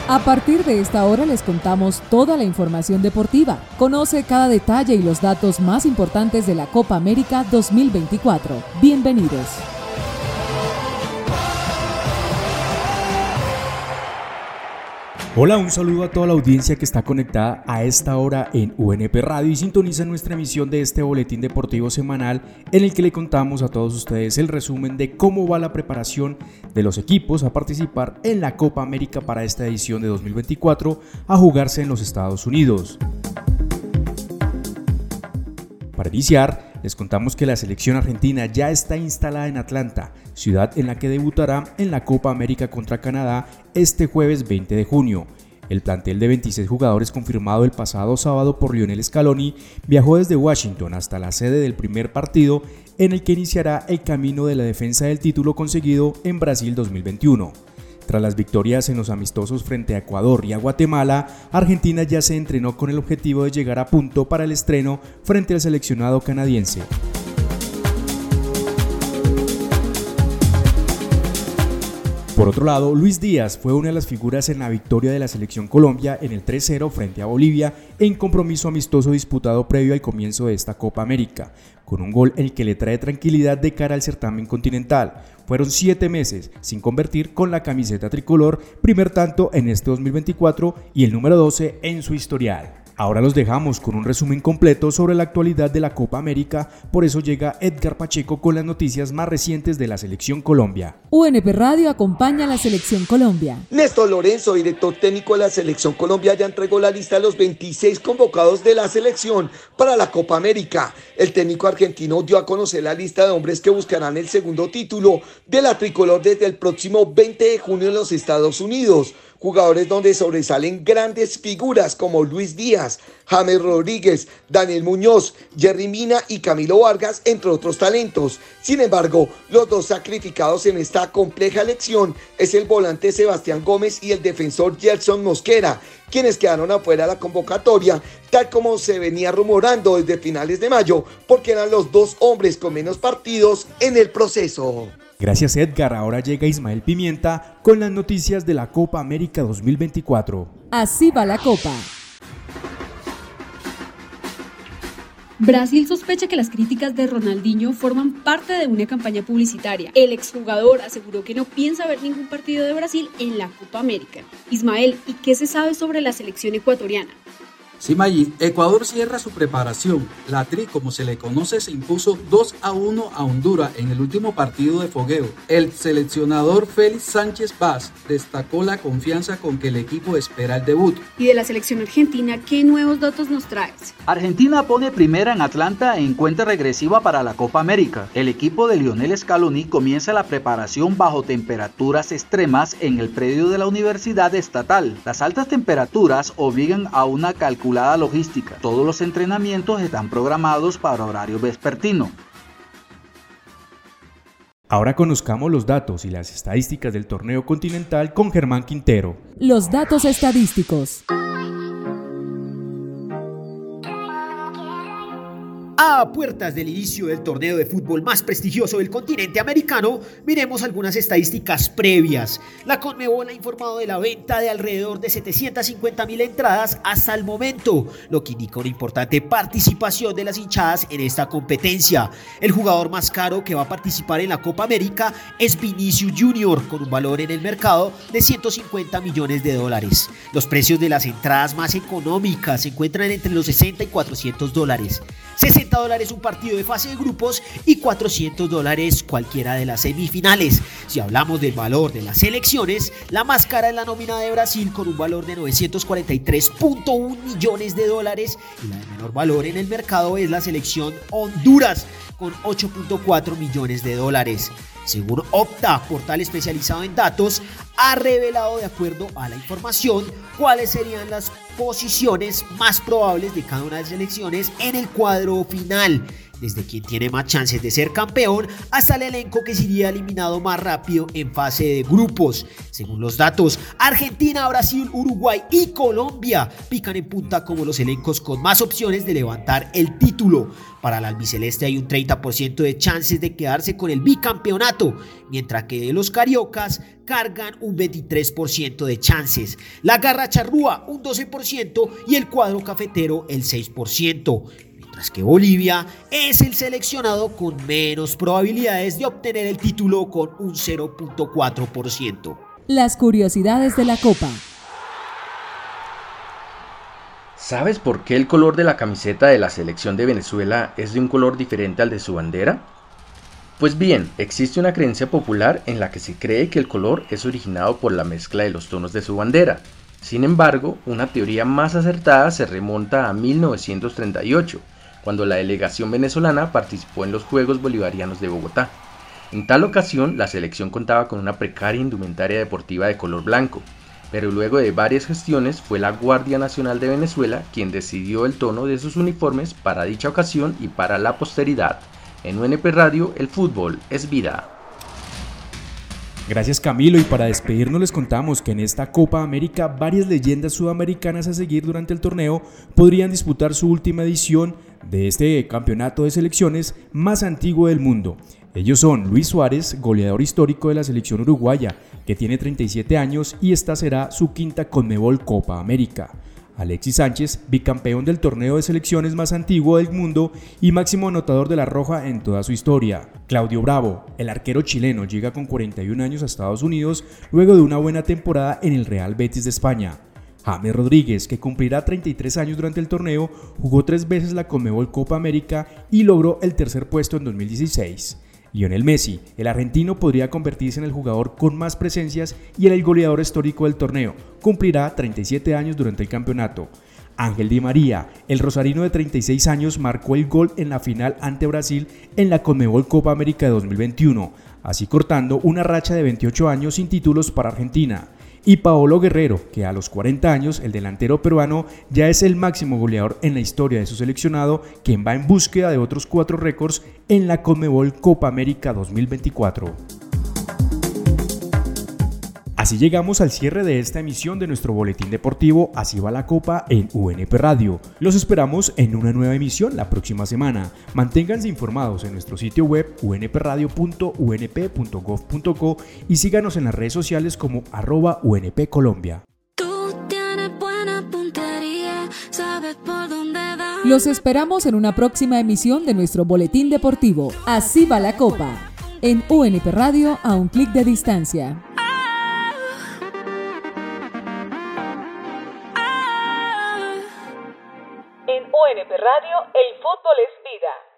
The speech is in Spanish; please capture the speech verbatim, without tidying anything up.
A partir de esta hora les contamos toda la información deportiva. Conoce cada detalle y los datos más importantes de la Copa América dos mil veinticuatro. Bienvenidos. Hola, un saludo a toda la audiencia que está conectada a esta hora en U N P Radio y sintoniza nuestra emisión de este boletín deportivo semanal en el que le contamos a todos ustedes el resumen de cómo va la preparación de los equipos a participar en la Copa América para esta edición de dos mil veinticuatro a jugarse en los Estados Unidos. Para iniciar, les contamos que la selección argentina ya está instalada en Atlanta, ciudad en la que debutará en la Copa América contra Canadá este jueves veinte de junio. El plantel de veintiséis jugadores confirmado el pasado sábado por Lionel Scaloni viajó desde Washington hasta la sede del primer partido en el que iniciará el camino de la defensa del título conseguido en Brasil dos mil veintiuno. Tras las victorias en los amistosos frente a Ecuador y a Guatemala, Argentina ya se entrenó con el objetivo de llegar a punto para el estreno frente al seleccionado canadiense. Por otro lado, Luis Díaz fue una de las figuras en la victoria de la selección Colombia en el tres cero frente a Bolivia en compromiso amistoso disputado previo al comienzo de esta Copa América, con un gol el que le trae tranquilidad de cara al certamen continental. Fueron siete meses sin convertir con la camiseta tricolor, primer tanto en este dos mil veinticuatro y el número doce en su historial. Ahora los dejamos con un resumen completo sobre la actualidad de la Copa América, por eso llega Edgar Pacheco con las noticias más recientes de la Selección Colombia. U N P Radio acompaña a la Selección Colombia. Néstor Lorenzo, director técnico de la Selección Colombia, ya entregó la lista de los veintiséis convocados de la selección para la Copa América. El técnico argentino dio a conocer la lista de hombres que buscarán el segundo título de la tricolor desde el próximo veinte de junio en los Estados Unidos. Jugadores donde sobresalen grandes figuras como Luis Díaz, James Rodríguez, Daniel Muñoz, Jerry Mina y Camilo Vargas, entre otros talentos. Sin embargo, los dos sacrificados en esta compleja elección es el volante Sebastián Gómez y el defensor Gerson Mosquera, quienes quedaron afuera de la convocatoria, tal como se venía rumorando desde finales de mayo, porque eran los dos hombres con menos partidos en el proceso. Gracias Edgar, ahora llega Ismael Pimienta con las noticias de la Copa América dos mil veinticuatro. Así va la Copa. Brasil sospecha que las críticas de Ronaldinho forman parte de una campaña publicitaria. El exjugador aseguró que no piensa ver ningún partido de Brasil en la Copa América. Ismael, ¿y qué se sabe sobre la selección ecuatoriana? Sí, Maggi, Ecuador cierra su preparación. La Tri, como se le conoce, se impuso dos a uno a Honduras en el último partido de fogueo. El seleccionador Félix Sánchez Vaz destacó la confianza con que el equipo espera el debut. Y de la selección argentina, ¿qué nuevos datos nos traes? Argentina pone primera en Atlanta en cuenta regresiva para la Copa América. El equipo de Lionel Scaloni comienza la preparación bajo temperaturas extremas en el predio de la Universidad Estatal. Las altas temperaturas obligan a una calculación logística. Todos los entrenamientos están programados para horario vespertino. Ahora conozcamos los datos y las estadísticas del torneo continental con Germán Quintero. Los datos estadísticos. A puertas del inicio del torneo de fútbol más prestigioso del continente americano, miremos algunas estadísticas previas. La Conmebol ha informado de la venta de alrededor de setecientas cincuenta mil entradas hasta el momento, lo que indica una importante participación de las hinchadas en esta competencia. El jugador más caro que va a participar en la Copa América es Vinicius Junior, con un valor en el mercado de ciento cincuenta millones de dólares. Los precios de las entradas más económicas se encuentran entre los sesenta y cuatrocientos dólares. sesenta dólares un partido de fase de grupos y cuatrocientos dólares cualquiera de las semifinales. Si hablamos del valor de las selecciones, la más cara es la nómina de Brasil con un valor de novecientos cuarenta y tres punto uno millones de dólares y la de menor valor en el mercado es la selección Honduras con ocho punto cuatro millones de dólares. Según Opta, portal especializado en datos, ha revelado de acuerdo a la información cuáles serían las posiciones más probables de cada una de las selecciones en el cuadro final. desde quien tiene más chances de ser campeón hasta el elenco que sería eliminado más rápido en fase de grupos. Según los datos, Argentina, Brasil, Uruguay y Colombia pican en punta como los elencos con más opciones de levantar el título. Para el albiceleste hay un treinta por ciento de chances de quedarse con el bicampeonato, mientras que los cariocas cargan un veintitrés por ciento de chances, la garra charrúa un doce por ciento y el cuadro cafetero el seis por ciento. Mientras que Bolivia es el seleccionado con menos probabilidades de obtener el título con un cero punto cuatro por ciento. Las curiosidades de la Copa. ¿Sabes por qué el color de la camiseta de la selección de Venezuela es de un color diferente al de su bandera? Pues bien, existe una creencia popular en la que se cree que el color es originado por la mezcla de los tonos de su bandera. Sin embargo, una teoría más acertada se remonta a mil novecientos treinta y ocho, cuando la delegación venezolana participó en los Juegos Bolivarianos de Bogotá. En tal ocasión, la selección contaba con una precaria indumentaria deportiva de color blanco, pero luego de varias gestiones fue la Guardia Nacional de Venezuela quien decidió el tono de sus uniformes para dicha ocasión y para la posteridad. En U N P Radio, el fútbol es vida. Gracias Camilo, y para despedirnos les contamos que en esta Copa América varias leyendas sudamericanas a seguir durante el torneo podrían disputar su última edición de este campeonato de selecciones más antiguo del mundo. Ellos son Luis Suárez, goleador histórico de la selección uruguaya, que tiene treinta y siete años y esta será su quinta Conmebol Copa América. Alexis Sánchez, bicampeón del torneo de selecciones más antiguo del mundo y máximo anotador de la Roja en toda su historia. Claudio Bravo, el arquero chileno, llega con cuarenta y un años a Estados Unidos luego de una buena temporada en el Real Betis de España. James Rodríguez, que cumplirá treinta y tres años durante el torneo, jugó tres veces la Conmebol Copa América y logró el tercer puesto en dos mil dieciséis. Lionel Messi, el argentino, podría convertirse en el jugador con más presencias y en el goleador histórico del torneo. Cumplirá treinta y siete años durante el campeonato. Ángel Di María, el rosarino de treinta y seis años, marcó el gol en la final ante Brasil en la Conmebol Copa América de dos mil veintiuno, así cortando una racha de veintiocho años sin títulos para Argentina. Y Paolo Guerrero, que a los cuarenta años, el delantero peruano, ya es el máximo goleador en la historia de su seleccionado, quien va en búsqueda de otros cuatro récords en la Conmebol Copa América dos mil veinticuatro. Así llegamos al cierre de esta emisión de nuestro boletín deportivo Así va la Copa en U N P Radio. Los esperamos en una nueva emisión la próxima semana. Manténganse informados en nuestro sitio web u n p radio punto u n p punto gov punto co y síganos en las redes sociales como arroba U N P Colombia. Los esperamos en una próxima emisión de nuestro boletín deportivo Así va la Copa en U N P Radio, a un clic de distancia. En U N P Radio, el fútbol es vida.